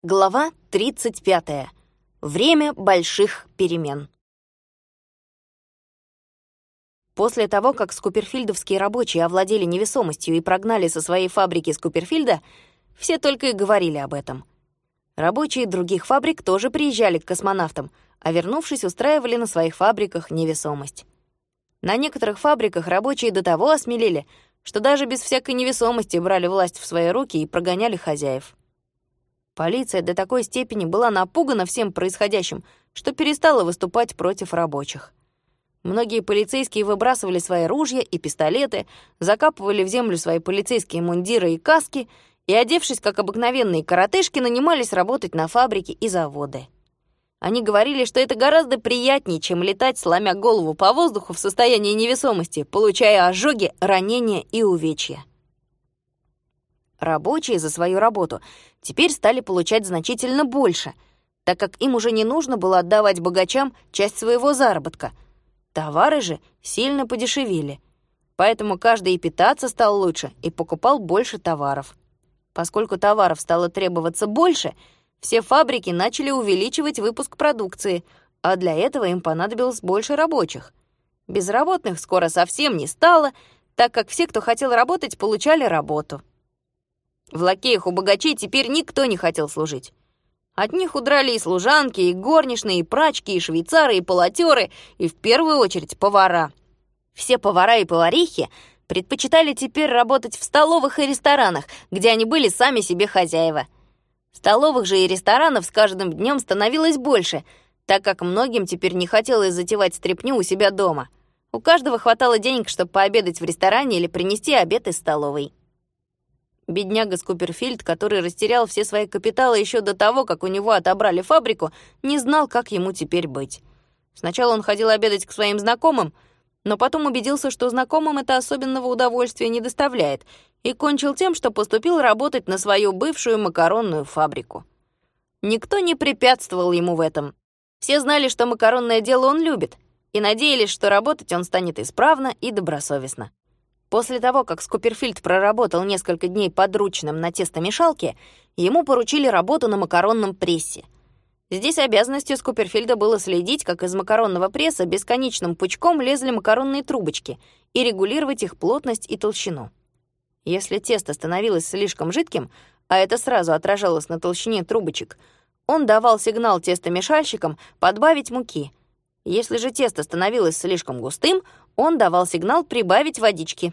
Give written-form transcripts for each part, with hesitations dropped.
Глава 35. Время больших перемен. После того, как скуперфильдовские рабочие овладели невесомостью и прогнали со своей фабрики Скуперфильда, все только и говорили об этом. Рабочие других фабрик тоже приезжали к космонавтам, а вернувшись, устраивали на своих фабриках невесомость. На некоторых фабриках рабочие до того осмелели, что даже без всякой невесомости брали власть в свои руки и прогоняли хозяев. Полиция до такой степени была напугана всем происходящим, что перестала выступать против рабочих. Многие полицейские выбрасывали свои ружья и пистолеты, закапывали в землю свои полицейские мундиры и каски и, одевшись как обыкновенные коротышки, нанимались работать на фабрики и заводы. Они говорили, что это гораздо приятнее, чем летать, сломя голову по воздуху в состоянии невесомости, получая ожоги, ранения и увечья. Рабочие за свою работу теперь стали получать значительно больше, так как им уже не нужно было отдавать богачам часть своего заработка. Товары же сильно подешевели, поэтому каждый и питаться стал лучше, и покупал больше товаров. Поскольку товаров стало требоваться больше, все фабрики начали увеличивать выпуск продукции, а для этого им понадобилось больше рабочих. Безработных скоро совсем не стало, так как все, кто хотел работать, получали работу. В лакеях у богачей теперь никто не хотел служить. От них удрали и служанки, и горничные, и прачки, и швейцары, и полотёры, и в первую очередь повара. Все повара и поварихи предпочитали теперь работать в столовых и ресторанах, где они были сами себе хозяева. Столовых же и ресторанов с каждым днем становилось больше, так как многим теперь не хотелось затевать стряпню у себя дома. У каждого хватало денег, чтобы пообедать в ресторане или принести обед из столовой. Бедняга Скуперфильд, который растерял все свои капиталы еще до того, как у него отобрали фабрику, не знал, как ему теперь быть. Сначала он ходил обедать к своим знакомым, но потом убедился, что знакомым это особенного удовольствия не доставляет, и кончил тем, что поступил работать на свою бывшую макаронную фабрику. Никто не препятствовал ему в этом. Все знали, что макаронное дело он любит, и надеялись, что работать он станет исправно и добросовестно. После того, как Скуперфильд проработал несколько дней подручным на тестомешалке, ему поручили работу на макаронном прессе. Здесь обязанностью Скуперфильда было следить, как из макаронного пресса бесконечным пучком лезли макаронные трубочки, и регулировать их плотность и толщину. Если тесто становилось слишком жидким, а это сразу отражалось на толщине трубочек, он давал сигнал тестомешальщикам подбавить муки. Если же тесто становилось слишком густым, он давал сигнал прибавить водички.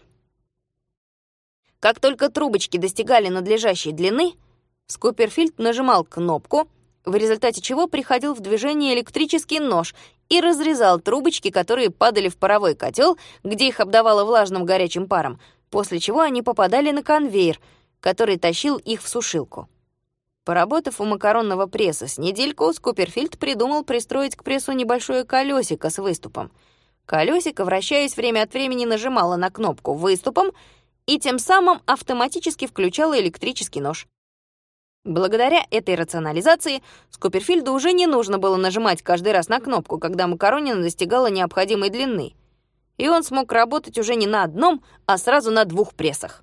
Как только трубочки достигали надлежащей длины, Скуперфильд нажимал кнопку, в результате чего приходил в движение электрический нож и разрезал трубочки, которые падали в паровой котел, где их обдавало влажным горячим паром, после чего они попадали на конвейер, который тащил их в сушилку. Поработав у макаронного пресса с недельку, Скуперфильд придумал пристроить к прессу небольшое колесико с выступом. Колесико, вращаясь время от времени, нажимало на кнопку выступом и тем самым автоматически включало электрический нож. Благодаря этой рационализации Скуперфильду уже не нужно было нажимать каждый раз на кнопку, когда макаронина достигала необходимой длины, и он смог работать уже не на одном, а сразу на 2 прессах.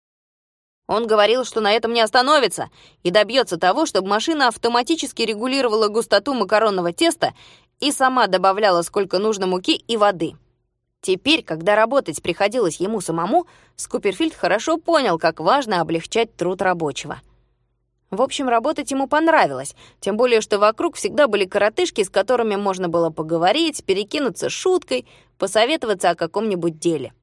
Он говорил, что на этом не остановится и добьется того, чтобы машина автоматически регулировала густоту макаронного теста и сама добавляла сколько нужно муки и воды. Теперь, когда работать приходилось ему самому, Скуперфильд хорошо понял, как важно облегчать труд рабочего. В общем, работать ему понравилось, тем более, что вокруг всегда были коротышки, с которыми можно было поговорить, перекинуться шуткой, посоветоваться о каком-нибудь деле.